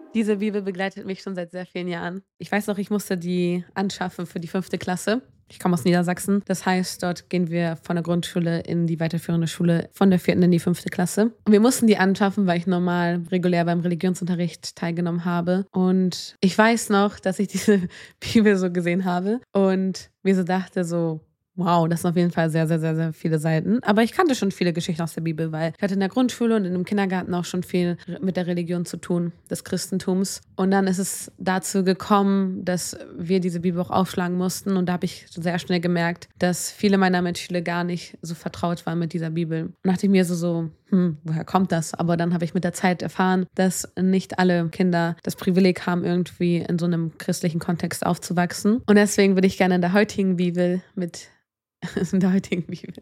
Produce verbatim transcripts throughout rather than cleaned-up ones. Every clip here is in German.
Diese Bibel begleitet mich schon seit sehr vielen Jahren. Ich weiß noch, ich musste die anschaffen für die fünfte Klasse. Ich komme aus Niedersachsen. Das heißt, dort gehen wir von der Grundschule in die weiterführende Schule, von der vierten in die fünfte Klasse. Und wir mussten die anschaffen, weil ich normal regulär beim Religionsunterricht teilgenommen habe. Und ich weiß noch, dass ich diese Bibel so gesehen habe und mir so dachte, so, wow, das sind auf jeden Fall sehr, sehr, sehr, sehr viele Seiten. Aber ich kannte schon viele Geschichten aus der Bibel, weil ich hatte in der Grundschule und in dem Kindergarten auch schon viel mit der Religion zu tun, des Christentums. Und dann ist es dazu gekommen, dass wir diese Bibel auch aufschlagen mussten. Und da habe ich sehr schnell gemerkt, dass viele meiner Mitschüler gar nicht so vertraut waren mit dieser Bibel. Und dachte ich mir so, so, hm, woher kommt das? Aber dann habe ich mit der Zeit erfahren, dass nicht alle Kinder das Privileg haben, irgendwie in so einem christlichen Kontext aufzuwachsen. Und deswegen würde ich gerne in der heutigen Bibel mit in der heutigen Bibel,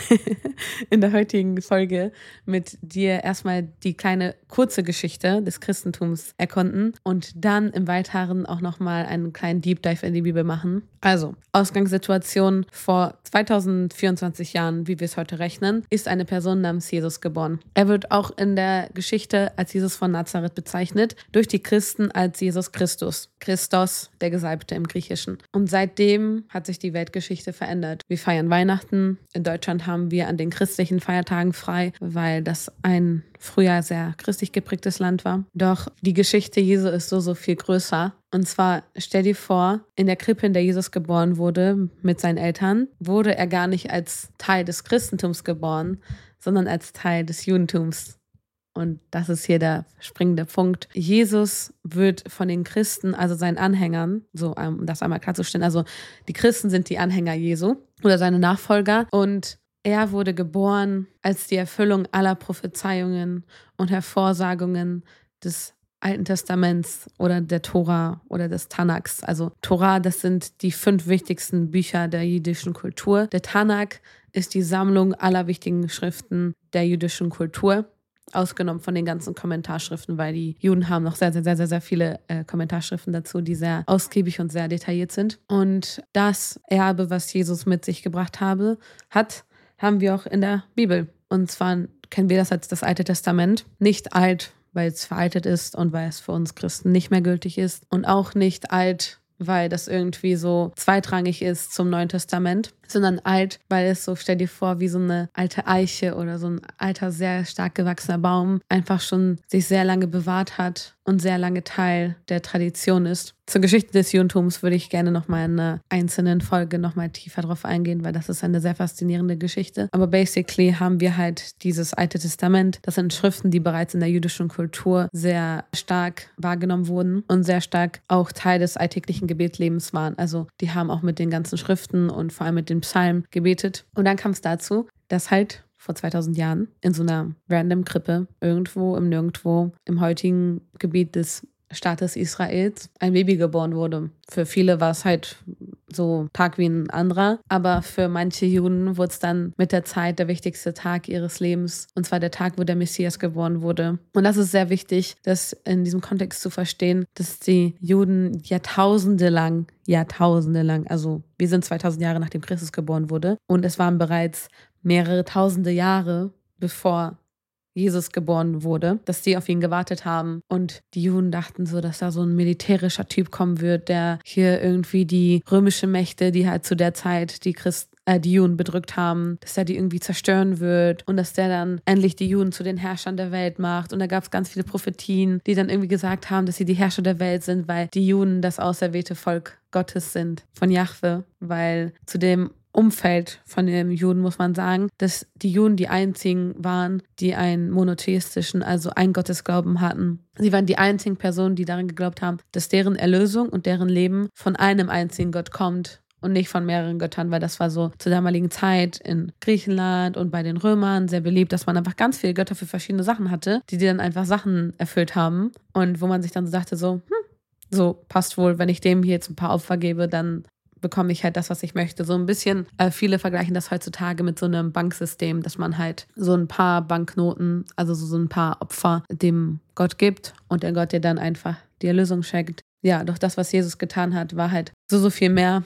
in der heutigen Folge mit dir erstmal die kleine kurze Geschichte des Christentums erkunden und dann im Weiteren auch nochmal einen kleinen Deep Dive in die Bibel machen. Also, Ausgangssituation: vor zweitausendvierundzwanzig Jahren, wie wir es heute rechnen, ist eine Person namens Jesus geboren. Er wird auch in der Geschichte als Jesus von Nazareth bezeichnet, durch die Christen als Jesus Christus. Christos, der Gesalbte im Griechischen. Und seitdem hat sich die Weltgeschichte verändert. Wir feiern Weihnachten. In Deutschland haben wir an den christlichen Feiertagen frei, weil das ein früher sehr christlich geprägtes Land war. Doch die Geschichte Jesu ist so, so viel größer. Und zwar, stell dir vor, in der Krippe, in der Jesus geboren wurde, mit seinen Eltern, wurde er gar nicht als Teil des Christentums geboren, sondern als Teil des Judentums. Und das ist hier der springende Punkt. Jesus wird von den Christen, also seinen Anhängern, so um das einmal klarzustellen, also die Christen sind die Anhänger Jesu oder seine Nachfolger. Und er wurde geboren als die Erfüllung aller Prophezeiungen und Hervorsagungen des Alten Testaments oder der Tora oder des Tanaks. Also Tora, das sind die fünf wichtigsten Bücher der jüdischen Kultur. Der Tanak ist die Sammlung aller wichtigen Schriften der jüdischen Kultur, ausgenommen von den ganzen Kommentarschriften, weil die Juden haben noch sehr, sehr, sehr, sehr, sehr viele äh, Kommentarschriften dazu, die sehr ausgiebig und sehr detailliert sind. Und das Erbe, was Jesus mit sich gebracht habe, hat, haben wir auch in der Bibel. Und zwar kennen wir das als das Alte Testament. Nicht alt, weil es veraltet ist und weil es für uns Christen nicht mehr gültig ist. Und auch nicht alt, weil das irgendwie so zweitrangig ist zum Neuen Testament, sondern alt, weil es so, stell dir vor, wie so eine alte Eiche oder so ein alter, sehr stark gewachsener Baum einfach schon sich sehr lange bewahrt hat und sehr lange Teil der Tradition ist. Zur Geschichte des Judentums würde ich gerne nochmal in einer einzelnen Folge nochmal tiefer drauf eingehen, weil das ist eine sehr faszinierende Geschichte. Aber basically haben wir halt dieses Alte Testament. Das sind Schriften, die bereits in der jüdischen Kultur sehr stark wahrgenommen wurden und sehr stark auch Teil des alltäglichen Gebetslebens waren. Also die haben auch mit den ganzen Schriften und vor allem mit den Psalmen gebetet. Und dann kam es dazu, dass halt vor zweitausend Jahren in so einer random Krippe irgendwo im Nirgendwo im heutigen Gebiet des Staates Israels ein Baby geboren wurde. Für viele war es halt so Tag wie ein anderer, aber für manche Juden wurde es dann mit der Zeit der wichtigste Tag ihres Lebens, und zwar der Tag, wo der Messias geboren wurde. Und das ist sehr wichtig, das in diesem Kontext zu verstehen, dass die Juden Jahrtausende lang, Jahrtausende lang, also wir sind zweitausend Jahre nachdem Christus geboren wurde, und es waren bereits mehrere tausende Jahre, bevor Jesus geboren wurde, dass die auf ihn gewartet haben. Und die Juden dachten so, dass da so ein militärischer Typ kommen wird, der hier irgendwie die römische Mächte, die halt zu der Zeit die Christen, äh, die Juden bedrückt haben, dass er die irgendwie zerstören wird und dass der dann endlich die Juden zu den Herrschern der Welt macht. Und da gab es ganz viele Prophetien, die dann irgendwie gesagt haben, dass sie die Herrscher der Welt sind, weil die Juden das auserwählte Volk Gottes sind, von Jahwe, weil zu dem Umfeld von den Juden muss man sagen, dass die Juden die einzigen waren, die einen monotheistischen, also einen Gottesglauben hatten. Sie waren die einzigen Personen, die daran geglaubt haben, dass deren Erlösung und deren Leben von einem einzigen Gott kommt und nicht von mehreren Göttern, weil das war so zur damaligen Zeit in Griechenland und bei den Römern sehr beliebt, dass man einfach ganz viele Götter für verschiedene Sachen hatte, die dann einfach Sachen erfüllt haben und wo man sich dann so dachte, so, hm, so passt wohl, wenn ich dem hier jetzt ein paar Opfer gebe, dann bekomme ich halt das, was ich möchte. So ein bisschen, äh, viele vergleichen das heutzutage mit so einem Banksystem, dass man halt so ein paar Banknoten, also so, so ein paar Opfer dem Gott gibt und der Gott dir dann einfach die Erlösung schenkt. Ja, doch das, was Jesus getan hat, war halt so, so viel mehr.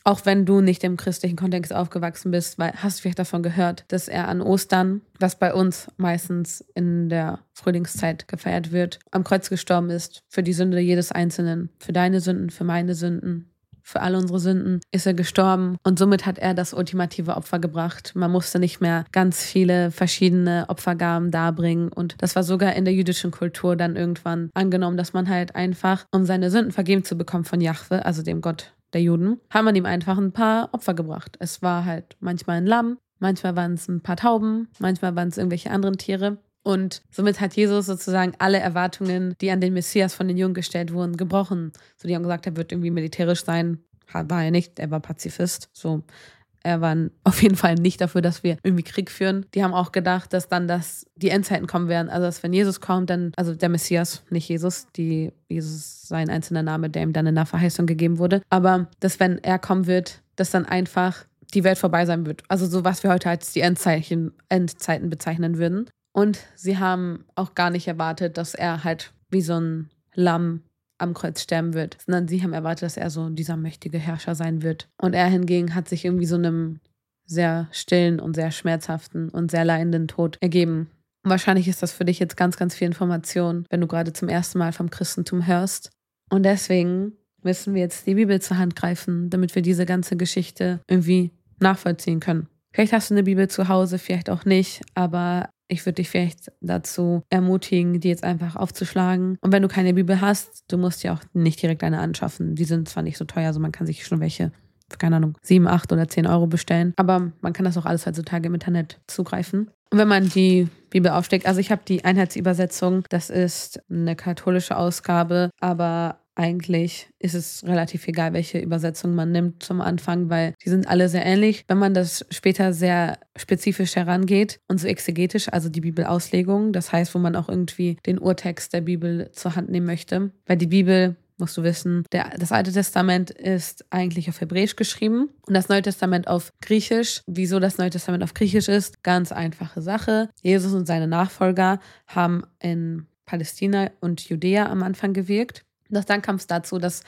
Auch wenn du nicht im christlichen Kontext aufgewachsen bist, weil, hast du vielleicht davon gehört, dass er an Ostern, was bei uns meistens in der Frühlingszeit gefeiert wird, am Kreuz gestorben ist für die Sünde jedes Einzelnen. Für deine Sünden, für meine Sünden. Für alle unsere Sünden ist er gestorben und somit hat er das ultimative Opfer gebracht. Man musste nicht mehr ganz viele verschiedene Opfergaben darbringen und das war sogar in der jüdischen Kultur dann irgendwann angenommen, dass man halt einfach, um seine Sünden vergeben zu bekommen von Jahwe, also dem Gott der Juden, hat man ihm einfach ein paar Opfer gebracht. Es war halt manchmal ein Lamm, manchmal waren es ein paar Tauben, manchmal waren es irgendwelche anderen Tiere. Und somit hat Jesus sozusagen alle Erwartungen, die an den Messias von den Jungen gestellt wurden, gebrochen. So, die haben gesagt, er wird irgendwie militärisch sein. War er nicht, er war Pazifist. So, er war auf jeden Fall nicht dafür, dass wir irgendwie Krieg führen. Die haben auch gedacht, dass dann das, die Endzeiten kommen werden. Also, dass wenn Jesus kommt, dann, also der Messias, nicht Jesus, die, Jesus ist sein einzelner Name, der ihm dann in der Verheißung gegeben wurde. Aber dass, wenn er kommen wird, dass dann einfach die Welt vorbei sein wird. Also so, was wir heute als die Endzeichen, Endzeiten bezeichnen würden. Und sie haben auch gar nicht erwartet, dass er halt wie so ein Lamm am Kreuz sterben wird, sondern sie haben erwartet, dass er so dieser mächtige Herrscher sein wird. Und er hingegen hat sich irgendwie so einem sehr stillen und sehr schmerzhaften und sehr leidenden Tod ergeben. Und wahrscheinlich ist das für dich jetzt ganz, ganz viel Information, wenn du gerade zum ersten Mal vom Christentum hörst. Und deswegen müssen wir jetzt die Bibel zur Hand greifen, damit wir diese ganze Geschichte irgendwie nachvollziehen können. Vielleicht hast du eine Bibel zu Hause, vielleicht auch nicht, aber ich würde dich vielleicht dazu ermutigen, die jetzt einfach aufzuschlagen. Und wenn du keine Bibel hast, du musst dir auch nicht direkt eine anschaffen. Die sind zwar nicht so teuer, also man kann sich schon welche, keine Ahnung, sieben, acht oder zehn Euro bestellen. Aber man kann das auch alles heutzutage im Internet zugreifen. Und wenn man die Bibel aufschlägt, also ich habe die Einheitsübersetzung, das ist eine katholische Ausgabe, aber eigentlich ist es relativ egal, welche Übersetzung man nimmt zum Anfang, weil die sind alle sehr ähnlich. Wenn man das später sehr spezifisch herangeht und so exegetisch, also die Bibelauslegung, das heißt, wo man auch irgendwie den Urtext der Bibel zur Hand nehmen möchte, weil die Bibel, musst du wissen, der, das Alte Testament ist eigentlich auf Hebräisch geschrieben und das Neue Testament auf Griechisch. Wieso das Neue Testament auf Griechisch ist? Ganz einfache Sache. Jesus und seine Nachfolger haben in Palästina und Judäa am Anfang gewirkt. Doch dann kam es dazu, dass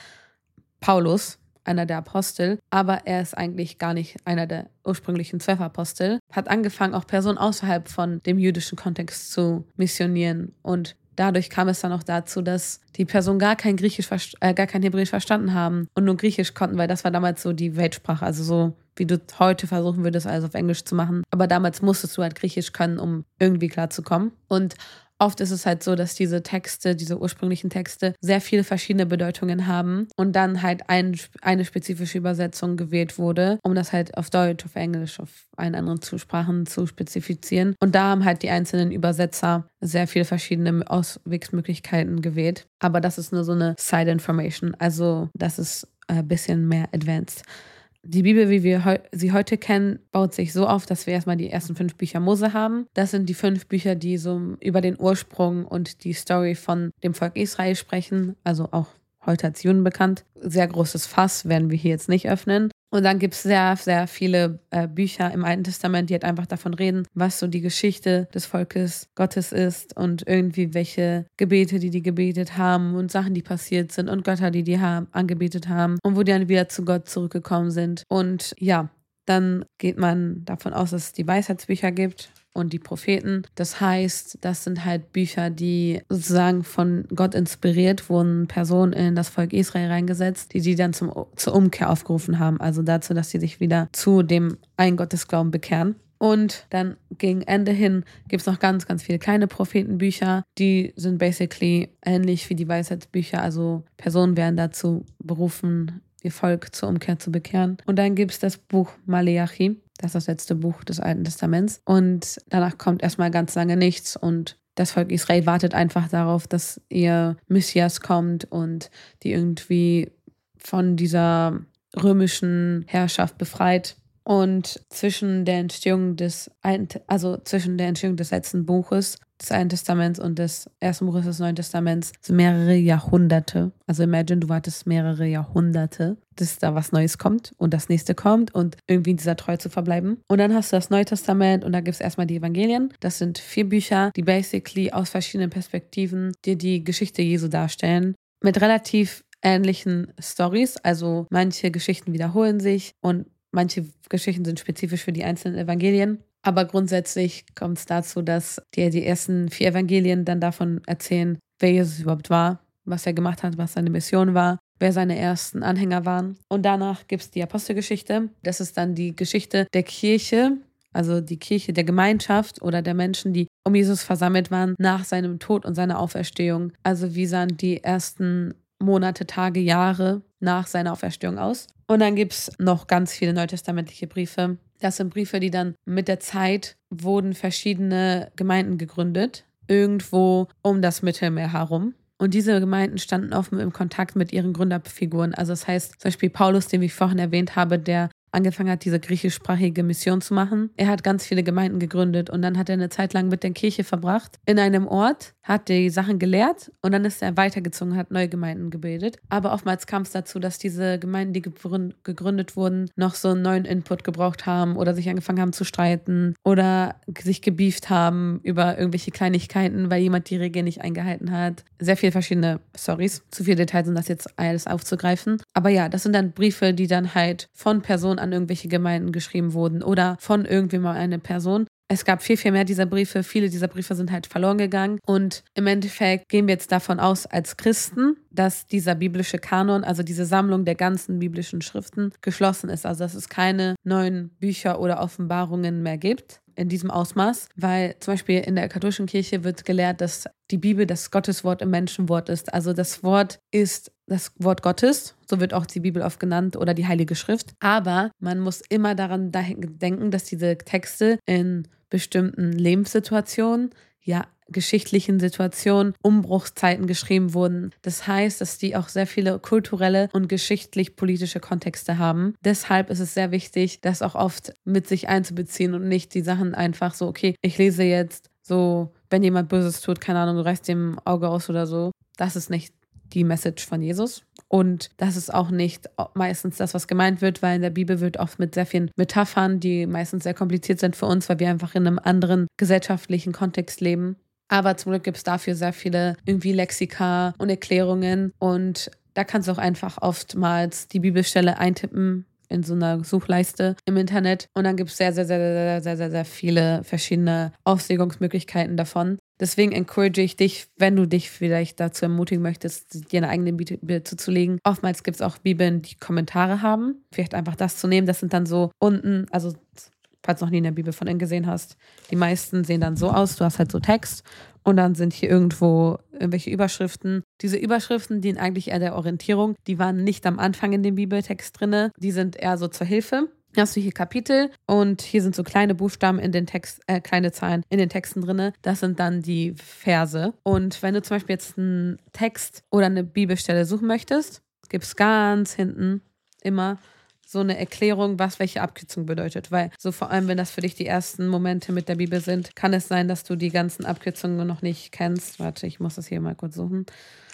Paulus, einer der Apostel, aber er ist eigentlich gar nicht einer der ursprünglichen zwölf Apostel, hat angefangen, auch Personen außerhalb von dem jüdischen Kontext zu missionieren. Und dadurch kam es dann auch dazu, dass die Personen gar kein Griechisch, äh, gar kein Hebräisch verstanden haben und nur Griechisch konnten, weil das war damals so die Weltsprache. Also so, wie du heute versuchen würdest, alles auf Englisch zu machen. Aber damals musstest du halt Griechisch können, um irgendwie klarzukommen. Und oft ist es halt so, dass diese Texte, diese ursprünglichen Texte, sehr viele verschiedene Bedeutungen haben und dann halt ein, eine spezifische Übersetzung gewählt wurde, um das halt auf Deutsch, auf Englisch, auf allen anderen Sprachen zu spezifizieren. Und da haben halt die einzelnen Übersetzer sehr viele verschiedene Auswegsmöglichkeiten gewählt. Aber das ist nur so eine Side Information, also das ist ein bisschen mehr advanced. Die Bibel, wie wir heu- sie heute kennen, baut sich so auf, dass wir erstmal die ersten fünf Bücher Mose haben. Das sind die fünf Bücher, die so über den Ursprung und die Story von dem Volk Israel sprechen, also auch heute als Juden bekannt. Sehr großes Fass werden wir hier jetzt nicht öffnen. Und dann gibt es sehr, sehr viele äh, Bücher im Alten Testament, die halt einfach davon reden, was so die Geschichte des Volkes Gottes ist und irgendwie welche Gebete, die die gebetet haben und Sachen, die passiert sind und Götter, die die haben, angebetet haben und wo die dann wieder zu Gott zurückgekommen sind. Und ja, dann geht man davon aus, dass es die Weisheitsbücher gibt und die Propheten. Das heißt, das sind halt Bücher, die sozusagen von Gott inspiriert wurden, Personen in das Volk Israel reingesetzt, die die dann zum, zur Umkehr aufgerufen haben. Also dazu, dass sie sich wieder zu dem Ein-Gottes-Glauben bekehren. Und dann gegen Ende hin gibt es noch ganz, ganz viele kleine Prophetenbücher. Die sind basically ähnlich wie die Weisheitsbücher. Also Personen werden dazu berufen, ihr Volk zur Umkehr zu bekehren. Und dann gibt es das Buch Maleachi. Das ist das letzte Buch des Alten Testaments. Und danach kommt erstmal ganz lange nichts. Und das Volk Israel wartet einfach darauf, dass ihr Messias kommt und die irgendwie von dieser römischen Herrschaft befreit. Und zwischen der Entstehung des Alten, also zwischen der Entstehung des letzten Buches des Alten Testaments und des ersten Buches des Neuen Testaments sind mehrere Jahrhunderte. Also imagine, du wartest mehrere Jahrhunderte, dass da was Neues kommt und das nächste kommt und irgendwie in dieser Treue zu verbleiben. Und dann hast du das Neue Testament und da gibt es erstmal die Evangelien. Das sind vier Bücher, die basically aus verschiedenen Perspektiven dir die Geschichte Jesu darstellen. Mit relativ ähnlichen Storys. Also manche Geschichten wiederholen sich und manche Geschichten sind spezifisch für die einzelnen Evangelien. Aber grundsätzlich kommt es dazu, dass die, die ersten vier Evangelien dann davon erzählen, wer Jesus überhaupt war, was er gemacht hat, was seine Mission war, wer seine ersten Anhänger waren. Und danach gibt es die Apostelgeschichte. Das ist dann die Geschichte der Kirche, also die Kirche der Gemeinschaft oder der Menschen, die um Jesus versammelt waren nach seinem Tod und seiner Auferstehung. Also wie sahen die ersten Monate, Tage, Jahre nach seiner Auferstehung aus. Und dann gibt es noch ganz viele neutestamentliche Briefe. Das sind Briefe, die dann mit der Zeit wurden verschiedene Gemeinden gegründet, irgendwo um das Mittelmeer herum. Und diese Gemeinden standen offen im Kontakt mit ihren Gründerfiguren. Also das heißt zum Beispiel Paulus, den ich vorhin erwähnt habe, der angefangen hat, diese griechischsprachige Mission zu machen. Er hat ganz viele Gemeinden gegründet und dann hat er eine Zeit lang mit der Kirche verbracht in einem Ort, hat die Sachen gelehrt und dann ist er weitergezogen, hat neue Gemeinden gebildet. Aber oftmals kam es dazu, dass diese Gemeinden, die gegründet wurden, noch so einen neuen Input gebraucht haben oder sich angefangen haben zu streiten oder sich gebieft haben über irgendwelche Kleinigkeiten, weil jemand die Regeln nicht eingehalten hat. Sehr viele verschiedene Storys. Zu viele Details, um das jetzt alles aufzugreifen. Aber ja, das sind dann Briefe, die dann halt von Personen an irgendwelche Gemeinden geschrieben wurden oder von irgendwem an eine Person. Es gab viel, viel mehr dieser Briefe. Viele dieser Briefe sind halt verloren gegangen. Und im Endeffekt gehen wir jetzt davon aus, als Christen, dass dieser biblische Kanon, also diese Sammlung der ganzen biblischen Schriften, geschlossen ist. Also dass es keine neuen Bücher oder Offenbarungen mehr gibt in diesem Ausmaß. Weil zum Beispiel in der katholischen Kirche wird gelehrt, dass die Bibel das Gotteswort im Menschenwort ist. Also das Wort ist das Wort Gottes, so wird auch die Bibel oft genannt oder die Heilige Schrift. Aber man muss immer daran denken, dass diese Texte in bestimmten Lebenssituationen, ja, geschichtlichen Situationen, Umbruchszeiten geschrieben wurden. Das heißt, dass die auch sehr viele kulturelle und geschichtlich-politische Kontexte haben. Deshalb ist es sehr wichtig, das auch oft mit sich einzubeziehen und nicht die Sachen einfach so, okay, ich lese jetzt so, wenn jemand Böses tut, keine Ahnung, du reißt dem Auge aus oder so. Das ist nicht die Message von Jesus. Und das ist auch nicht meistens das, was gemeint wird, weil in der Bibel wird oft mit sehr vielen Metaphern, die meistens sehr kompliziert sind für uns, weil wir einfach in einem anderen gesellschaftlichen Kontext leben. Aber zum Glück gibt es dafür sehr viele irgendwie Lexika und Erklärungen. Und da kannst du auch einfach oftmals die Bibelstelle eintippen in so einer Suchleiste im Internet. Und dann gibt es sehr, sehr, sehr, sehr, sehr, sehr, sehr viele verschiedene Auslegungsmöglichkeiten davon. Deswegen encourage ich dich, wenn du dich vielleicht dazu ermutigen möchtest, dir eine eigene Bibel zuzulegen. Oftmals gibt es auch Bibeln, die Kommentare haben. Vielleicht einfach das zu nehmen. Das sind dann so unten, also falls du noch nie in der Bibel von innen gesehen hast, die meisten sehen dann so aus. Du hast halt so Text und dann sind hier irgendwo irgendwelche Überschriften. Diese Überschriften dienen eigentlich eher der Orientierung. Die waren nicht am Anfang in dem Bibeltext drin. Die sind eher so zur Hilfe. Dann hast du hier Kapitel und hier sind so kleine Buchstaben in den Text, äh, kleine Zahlen in den Texten drin. Das sind dann die Verse. Und wenn du zum Beispiel jetzt einen Text oder eine Bibelstelle suchen möchtest, gibt es ganz hinten immer so eine Erklärung, was welche Abkürzung bedeutet. Weil so vor allem, wenn das für dich die ersten Momente mit der Bibel sind, kann es sein, dass du die ganzen Abkürzungen noch nicht kennst. Warte, ich muss das hier mal kurz suchen.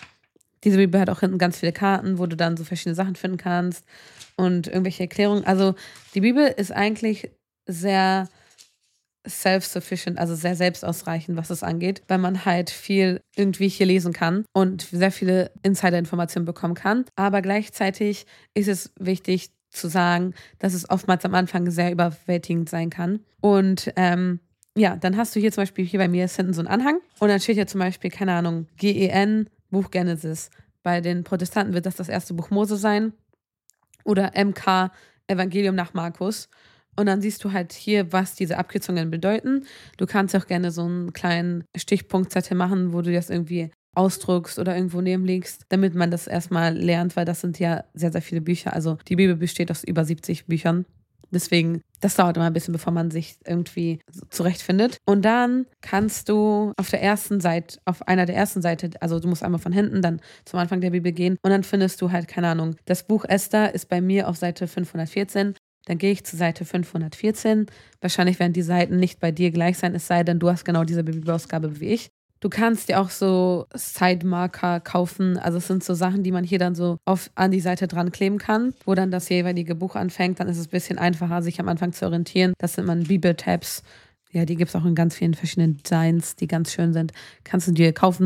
Diese Bibel hat auch hinten ganz viele Karten, wo du dann so verschiedene Sachen finden kannst und irgendwelche Erklärungen. Also die Bibel ist eigentlich sehr self-sufficient, also sehr selbstausreichend, was es angeht, weil man halt viel irgendwie hier lesen kann und sehr viele Insider-Informationen bekommen kann. Aber gleichzeitig ist es wichtig zu sagen, dass es oftmals am Anfang sehr überwältigend sein kann. Und ähm, ja, dann hast du hier zum Beispiel, hier bei mir ist hinten so ein Anhang und dann steht hier zum Beispiel, keine Ahnung, G E N, Buch Genesis. Bei den Protestanten wird das das erste Buch Mose sein oder M K, Evangelium nach Markus. Und dann siehst du halt hier, was diese Abkürzungen bedeuten. Du kannst auch gerne so einen kleinen Stichpunktzettel machen, wo du das irgendwie ausdruckst oder irgendwo nebenlegst, damit man das erstmal lernt, weil das sind ja sehr, sehr viele Bücher. Also die Bibel besteht aus über siebzig Büchern. Deswegen, das dauert immer ein bisschen, bevor man sich irgendwie zurechtfindet. Und dann kannst du auf der ersten Seite, auf einer der ersten Seite, also du musst einmal von hinten dann zum Anfang der Bibel gehen und dann findest du halt, keine Ahnung, das Buch Esther ist bei mir auf Seite fünfhundertvierzehn. Dann gehe ich zu Seite fünfhundertvierzehn. Wahrscheinlich werden die Seiten nicht bei dir gleich sein, es sei denn, du hast genau diese Bibelausgabe wie ich. Du kannst dir auch so Sidemarker kaufen. Also es sind so Sachen, die man hier dann so auf, an die Seite dran kleben kann, wo dann das jeweilige Buch anfängt. Dann ist es ein bisschen einfacher, sich am Anfang zu orientieren. Das sind man Bibeltabs. Ja, die gibt es auch in ganz vielen verschiedenen Designs, die ganz schön sind. Kannst du dir kaufen.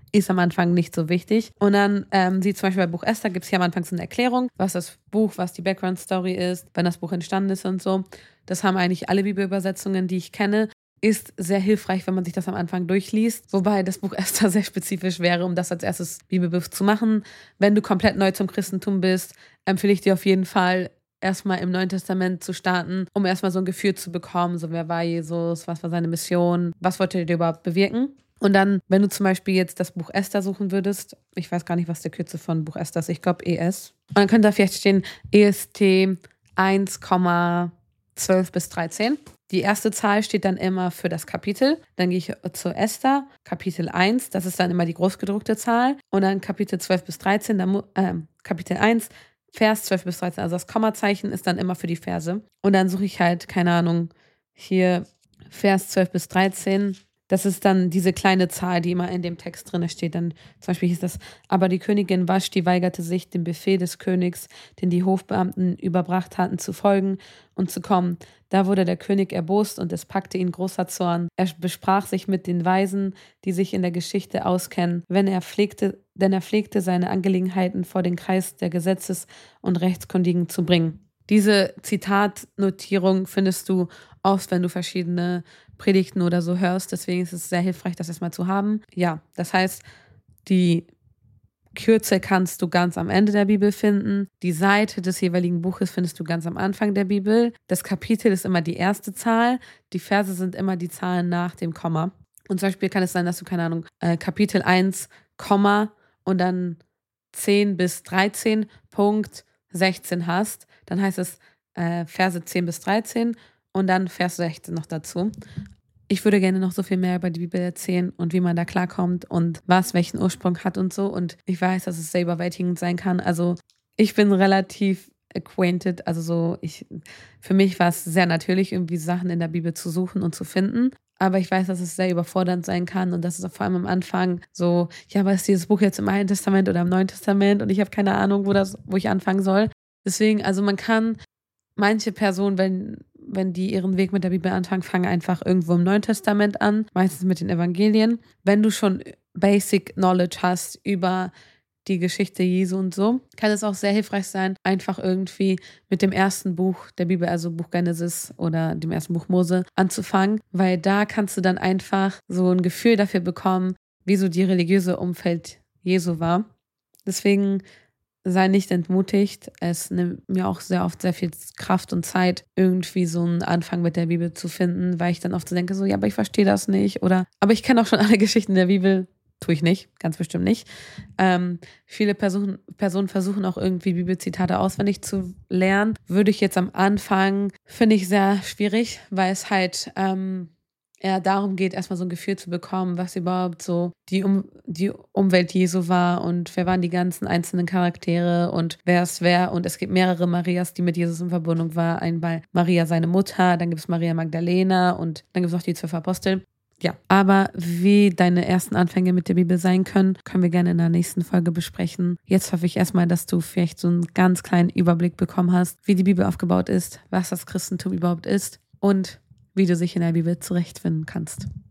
ist am Anfang nicht so wichtig. Und dann, ähm, sie zum Beispiel bei Buch Esther, gibt es hier am Anfang so eine Erklärung, was das Buch, was die Background-Story ist, wann das Buch entstanden ist und so. Das haben eigentlich alle Bibelübersetzungen, die ich kenne. Ist sehr hilfreich, wenn man sich das am Anfang durchliest. Wobei das Buch Esther sehr spezifisch wäre, um das als erstes Bibelbuch zu machen. Wenn du komplett neu zum Christentum bist, empfehle ich dir auf jeden Fall, erstmal im Neuen Testament zu starten, um erstmal so ein Gefühl zu bekommen, so wer war Jesus, was war seine Mission, was wollte er überhaupt bewirken. Und dann, wenn du zum Beispiel jetzt das Buch Esther suchen würdest, ich weiß gar nicht, was der Kürze von Buch Esther ist, ich glaube E S. Und dann könnte da vielleicht stehen E S T eins Komma zwölf bis dreizehn. Die erste Zahl steht dann immer für das Kapitel. Dann gehe ich zu Esther, Kapitel eins, das ist dann immer die großgedruckte Zahl. Und dann Kapitel zwölf bis dreizehn, dann, äh, Kapitel eins, Vers zwölf bis dreizehn, also das Kommazeichen ist dann immer für die Verse. Und dann suche ich halt, keine Ahnung, hier Vers zwölf bis dreizehn. Das ist dann diese kleine Zahl, die immer in dem Text drin steht. Dann zum Beispiel hieß das, aber die Königin Vaschti weigerte sich, dem Befehl des Königs, den die Hofbeamten überbracht hatten, zu folgen und zu kommen. Da wurde der König erbost und es packte ihn großer Zorn. Er besprach sich mit den Weisen, die sich in der Geschichte auskennen, wenn er pflegte, denn er pflegte seine Angelegenheiten vor den Kreis der Gesetzes- und Rechtskundigen zu bringen. Diese Zitatnotierung findest du oft, wenn du verschiedene Predigten oder so hörst. Deswegen ist es sehr hilfreich, das erstmal zu haben. Ja, das heißt, die Kürze kannst du ganz am Ende der Bibel finden. Die Seite des jeweiligen Buches findest du ganz am Anfang der Bibel. Das Kapitel ist immer die erste Zahl. Die Verse sind immer die Zahlen nach dem Komma. Und zum Beispiel kann es sein, dass du, keine Ahnung, äh, Kapitel eins, Komma und dann zehn bis dreizehn, Punkt sechzehn hast. Dann heißt es äh, Verse zehn bis dreizehn und dann Vers sechzehn noch dazu. Ich würde gerne noch so viel mehr über die Bibel erzählen und wie man da klarkommt und was welchen Ursprung hat und so. Und ich weiß, dass es sehr überwältigend sein kann. Also ich bin relativ acquainted. Also so, ich, für mich war es sehr natürlich, irgendwie Sachen in der Bibel zu suchen und zu finden. Aber ich weiß, dass es sehr überfordernd sein kann und dass es vor allem am Anfang so, ja, aber ist dieses Buch jetzt im Alten Testament oder im Neuen Testament und ich habe keine Ahnung, wo das, wo ich anfangen soll. Deswegen, also man kann manche Personen, wenn wenn die ihren Weg mit der Bibel anfangen, fangen einfach irgendwo im Neuen Testament an, meistens mit den Evangelien. Wenn du schon Basic Knowledge hast über die Geschichte Jesu und so, kann es auch sehr hilfreich sein, einfach irgendwie mit dem ersten Buch der Bibel, also Buch Genesis oder dem ersten Buch Mose, anzufangen, weil da kannst du dann einfach so ein Gefühl dafür bekommen, wie so die religiöse Umfeld Jesu war. Deswegen sei nicht entmutigt. Es nimmt mir auch sehr oft sehr viel Kraft und Zeit, irgendwie so einen Anfang mit der Bibel zu finden, weil ich dann oft so denke, so, ja, aber ich verstehe das nicht. Oder, aber ich kenne auch schon alle Geschichten der Bibel. Tue ich nicht, ganz bestimmt nicht. Ähm, viele Personen, Personen versuchen auch irgendwie Bibelzitate auswendig zu lernen. Würde ich jetzt am Anfang, finde ich sehr schwierig, weil es halt ähm, eher darum geht, erstmal so ein Gefühl zu bekommen, was überhaupt so die, um, die Umwelt Jesu war und wer waren die ganzen einzelnen Charaktere und wer ist wer. Und es gibt mehrere Marias, die mit Jesus in Verbindung waren. Einmal Maria, seine Mutter, dann gibt es Maria Magdalena und dann gibt es noch die zwölf Apostel. Ja, aber wie deine ersten Anfänge mit der Bibel sein können, können wir gerne in der nächsten Folge besprechen. Jetzt hoffe ich erstmal, dass du vielleicht so einen ganz kleinen Überblick bekommen hast, wie die Bibel aufgebaut ist, was das Christentum überhaupt ist und wie du dich in der Bibel zurechtfinden kannst.